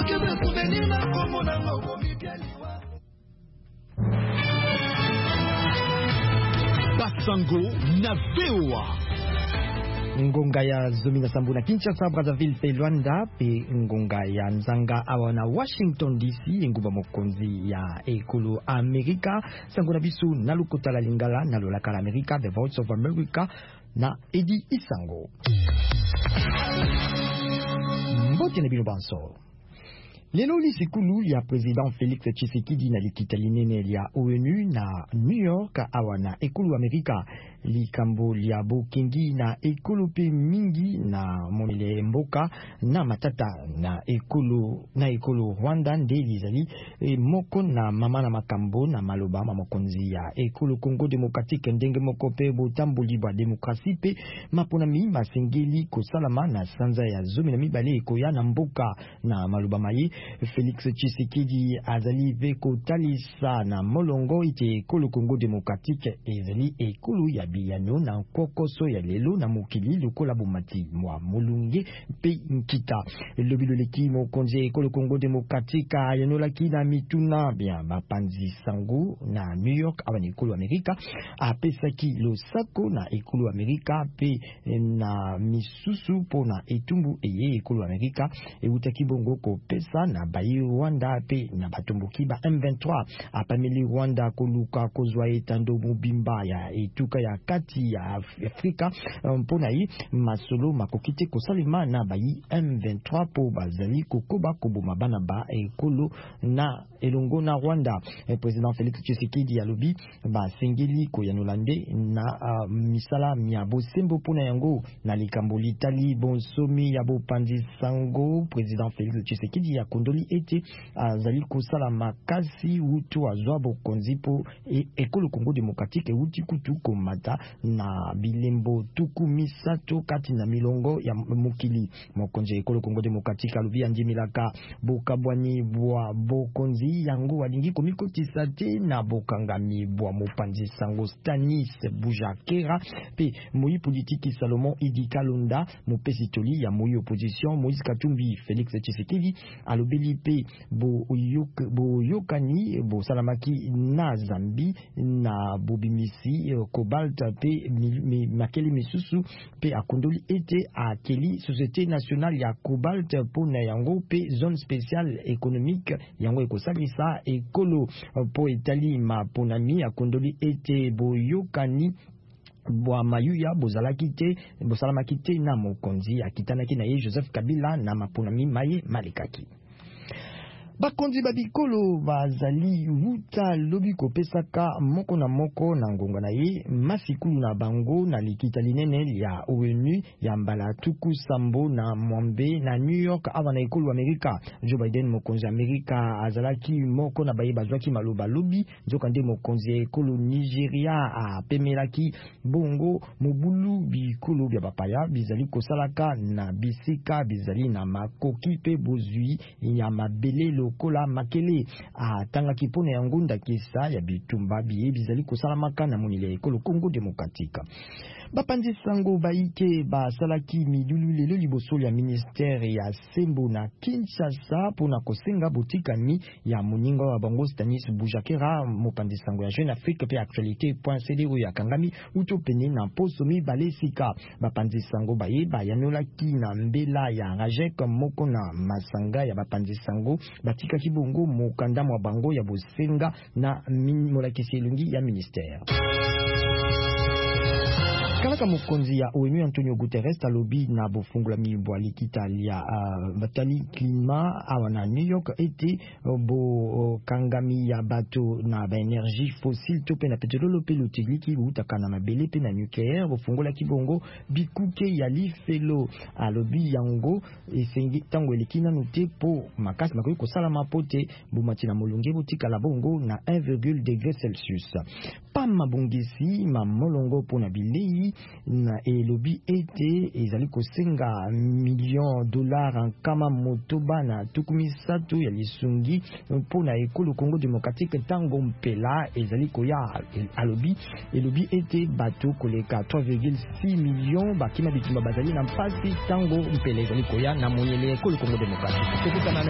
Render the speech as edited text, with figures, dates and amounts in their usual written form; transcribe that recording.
Basango na VOA. Ngonga ya Zomina Sambuna Kinshasa, Brazzaville pe Luanda pe ngonga ya Nzanga awa na Washington DC nguba mokonzi ya ekolo Amerika sanguna bisu na lukotala lingala na lolakala Amerika, The Voice of America na Edi Isango. Mbote ne bino banso. Lelo lisikulu ya President Felix Tshisekedi na likita linene ya ONU na New York awa na ekolo Amerika likambo lia bokengi na ekolo pe mingi na monele mboka na matata na ekolo Rwanda nde lizali moko na mama na makambo na maloba mamokonzi ya ekolo Congo Democratique ndenge moko pe botamboli bwa demokrasi pe maponami masengeli kosalama na sanza ya zomi na mibale ekoya na mboka na maloba maye Felix Tshisekedi azali veko talisa na molongo ite ekolo Congo Democratique ezali ekolo ya biyano na kokoso ya lelo na mokili lokola bomati mwa mulunge pe nkita lobilo leki mokonzi ekolo Congo Democratique ayanolaki na mituna bien bapanzi sango na New York abani ekolo Amerika apesaki losako na ekolo Amerika pe na misusu pona etumbu eye ekolo Amerika eutaki bongo ko pesa na bayi Rwanda pe na batomboki ba M23 apameli Rwanda koluka kozwa etando mobimba ya etuka ya kati ya Afrika mpona yi masolo makokite kosalema na bayi M23 po bazali kokoba koboma bana ba ekolo na elongo na Rwanda. President Felix Tshisekedi alobi ba sengeli koyanolande na misala miabo sembo pona yango na likambo litali bonsomi ya bopanzi sango. President Felix Tshisekedi ya kondoli ete azali kosala makasi utu azwa bokonzi po ekolo Congo Democratique uti kutu komata na bilembo tuku misato kati na milongo ya mokili. Mokonzi ekolo Congo Democratique alobi andimilaka bokabwani bwa bokonzi yango alingi komikotisa te na bokangami bwa mopanzi sango Stanis Bujakera pe moyi politiki Salomon Idi Kalonda mopesi toli ya moyi opposition Moïse Katumbi. Felix Tshisekedi alobeli pe bo yokani bo salamaki na Zambi na bobimisi cobalt pe makeli misusu pe akondoli ete akeli Société Nationale ya Cobalt pona yango pe zone spéciale économique yango ekosalisa ekolo po etali maponami akondoli ete bo yokani bwa mayuya bozalaki te bosalamaki te na mokonzi akitanaki na ye Joseph Kabila na maponami maye malekaki. Bakonzi babikolo bazali wuta lobi kopesaka moko na moko na ngonga na ye masikulu na bango na likita linene ya ONU ya mbala tuku sambo na mwambe na New York awa na ekolo Amerika. Joe Biden mokonzi Amerika azalaki moko na baye bazwaki maloba lobi nzoka nde mokonzi ekolo Nigeria apemelaki bongo mobulu bikolo bya bapaya bizali kosalaka na bisika bizali na makoki pe bozui ya mabele kola makele tanga kipone ya ngunda kisa ya bitumba biye bizali kosalamaka na monile ekolo Congo Democratique. Bapanzi sango baike basalaki midulu lelo liboso ya ministère ya sembo na Kinshasa pona kosenga botikani ya moninga wa bango Stanis Bujakera mopanzi sango ya Jeune Afrique pe actualité.cd ya kangami utopene na posomi balesika. Bapanzi sango baye bayanolaki na mbela ya Rajek moko na masanga ya bapanzi sango batika kibongo mokanda mwa bango ya bosenga na molakisi elungi ya ministère. Kalaka mokonzi ya ONU Antonio Guterres alobi na bofungula mibwa likita lia batali klima awa na New York ete bo kangami ya bato na ba energie fossile to pe na petrolo pe lotiliki utaka na mabele pe na nucléaire bofungula kibongo bikuke ya lifelo alobi yango esengi tango elikina nute po makasi makoki kosala mapote bomati na molonge botika la bongo na 1,0 degré Celsius. Pa mabongisi ma molongo po na bilei na elobi ete ezali kosenga $1,000,000 nkama motoba na tukumisatu ya lisungi mpona ekolo Congo Democratique tango mpela ezali koya alobi elobi ete bato koleka 3,6 millions bakima bitumba bazali na mpasi tango mpela ezali koya na monyele ekolo Congo Democratique.